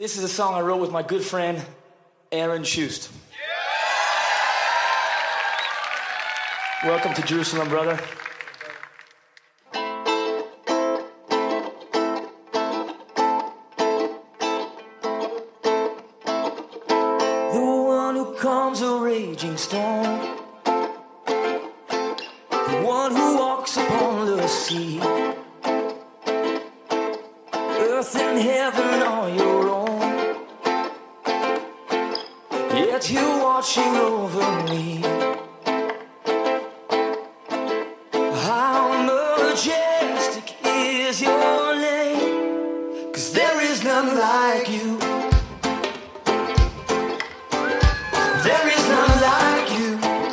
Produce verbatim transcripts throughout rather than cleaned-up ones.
This is a song I wrote with my good friend, Aaron Schust. Yeah! Welcome to Jerusalem, brother. The one who calms a raging storm, the one who walks upon the sea. Earth and heaven are your own, yet you're watching over me. How majestic is your name, 'cause there is none like you. There is none like you.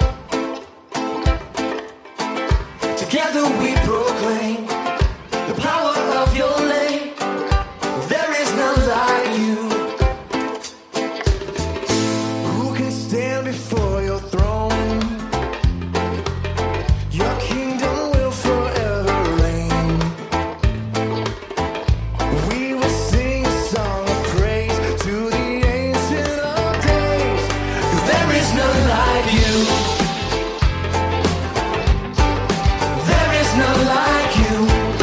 Together we proclaim the power of your name. There is none like you. Who can stand before your throne? Your kingdom will forever reign. We will sing a song of praise to the ancient of days, 'cause there is none like you. There is none like you.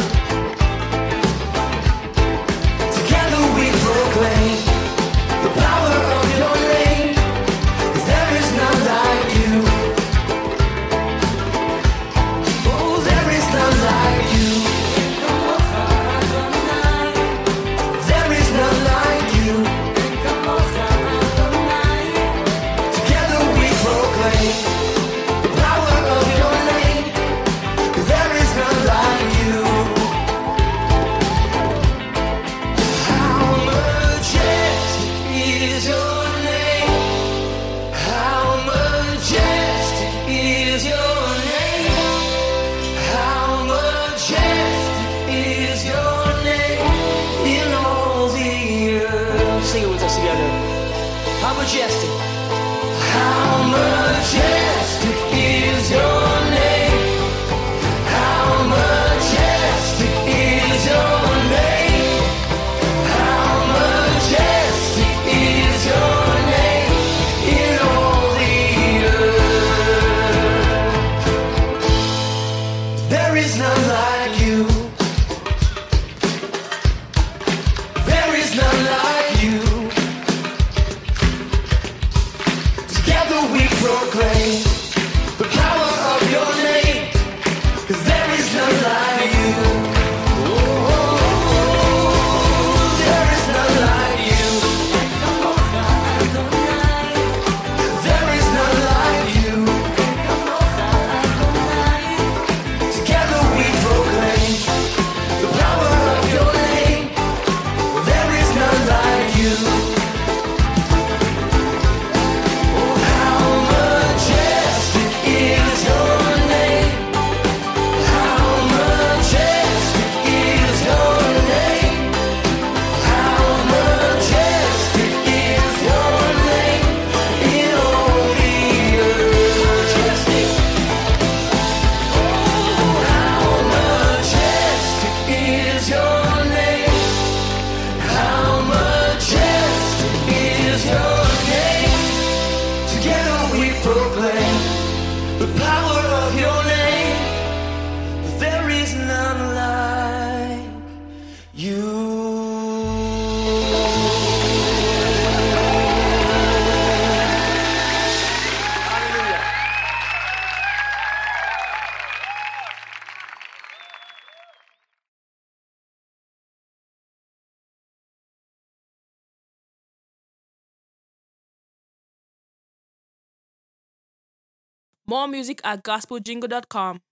Together we proclaim the power of your name, 'cause there is none like you. Oh, there is none like you. There is none like you. Together we proclaim the power of your name, 'cause there is none like you. How majestic is your name. How majestic is your name. How majestic is your name in all the earth. Sing it with us together. How majestic. How majestic is your name. How majestic is your name. How majestic is your name in all the earth. There is none like you. There is none like you. Together we proclaim the power of your name, 'cause there is none like you. Oh, there is none like you. There is none like you. Together we proclaim the power of your name. There is none like you. Oh, how majestic is your name. How majestic is your name. How majestic is your name in all the earth. Majestic. Oh, how majestic is your name. How majestic is your name. Together we proclaim the power of your name. There is none like you. Hallelujah. More music at gospel jingle dot com.